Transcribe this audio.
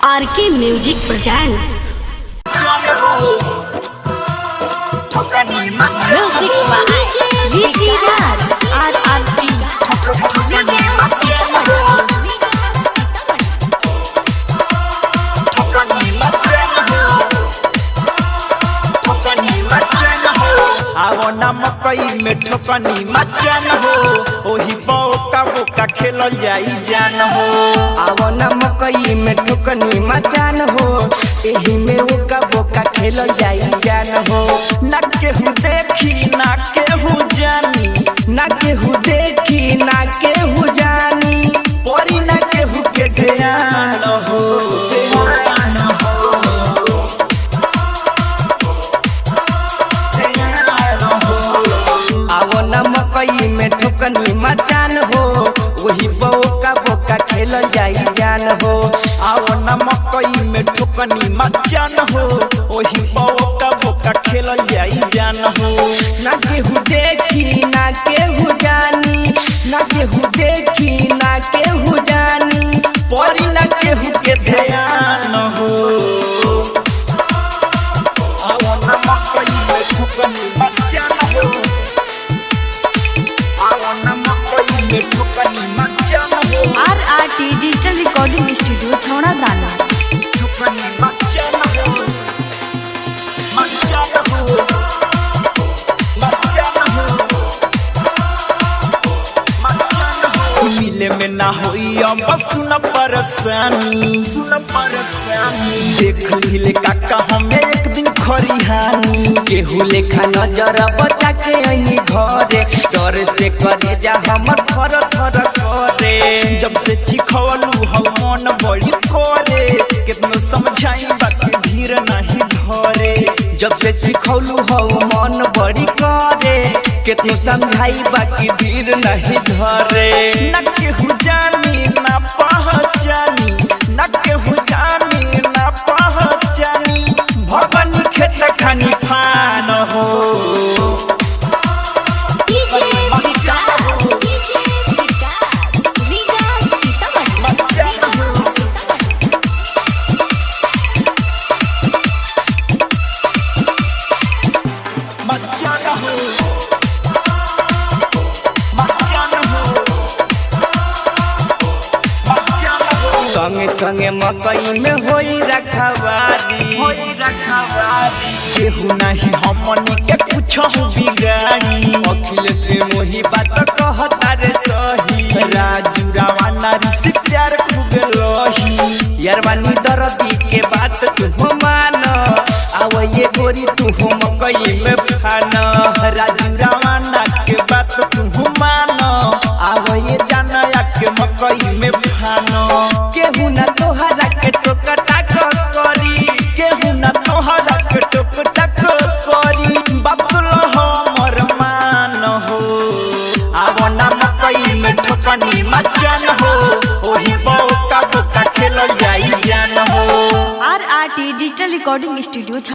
RK music presents music by Rishi Raj RRT. आवो ना मकई में ठोकनी मचान हो, ओही बोका बोका खेलल जाई जान हो। आवो ना मकई में ठोकनी मचान हो, एही में ओका बोका खेलल जाई जान हो। ना केहू देखी ना केहू जानी, ना केहू देखी ना केहू जानी, परी ना केहू के ध्यान हो। आवो ना मकई में ठोकनी मचान हो, वही बोका बोका खेलल जाई जान हो। आवो ना मकई में ठोकनी मचान हो, ओही बोका बोका खेलल जाई जान हो। ना केहू देखी ना केहू जानी, ना केहू देखी ना केहू जानी, परी ना केहू के ध्यान हो। आवो ना मकई में ठोकनी मचान हो, आवो ना मकई में ठोकनी मचान हो। आरआरटी डिजिटल रिकॉर्डिंग स्टूडियो छौड़ा दाना। ठोकनी मचान हो, मचान हो, मचान हो, मचान हो। मिले में ना होई अब सुन परेशानी, सुन परेशानी। देख लीले काका हमें एक दिन खरिहानी। केहू लेखा नजर बचा के अइनी घरे, डर से करे जा हमर थर थर करे। जब से चिखवलू हम मन बड़ी करे, कितनो समझाई बाकी धीर नहीं धरे। जब से चिखौलू हो मन बड़ी करे, केतनो समझाई बाकी धीर नहीं धरे। न केहू जानी ना पहचानी, न केहू जानी ना पहचानी। भगनी खेत खानी फान हो। मचान हो, मचान हो, मचान हो। संगे संगे मकई में होई रखवारी, होई रखवारी। केहू नहीं हमनी के कुछो बिगाड़ी। अखिलेश में मोही बात कहता रे सही। राजू रावाना ऋषि प्यार खूब रही। यारवानी दर्दी के बात तू मान, आव ये गोरी तू मकई में फान। राजू रावाना के बात तू मानो, आव ये जाना के मकई में फानो। केहू ना तोहरा के टोकटा करी, केहू ना तोहरा के टोकटा करी। बातुल हमर मान हो। आव ना मकई में ठोकनी मचान हो, ओही बोका बोका खेलल जाई जान हो। RRT digital recording studio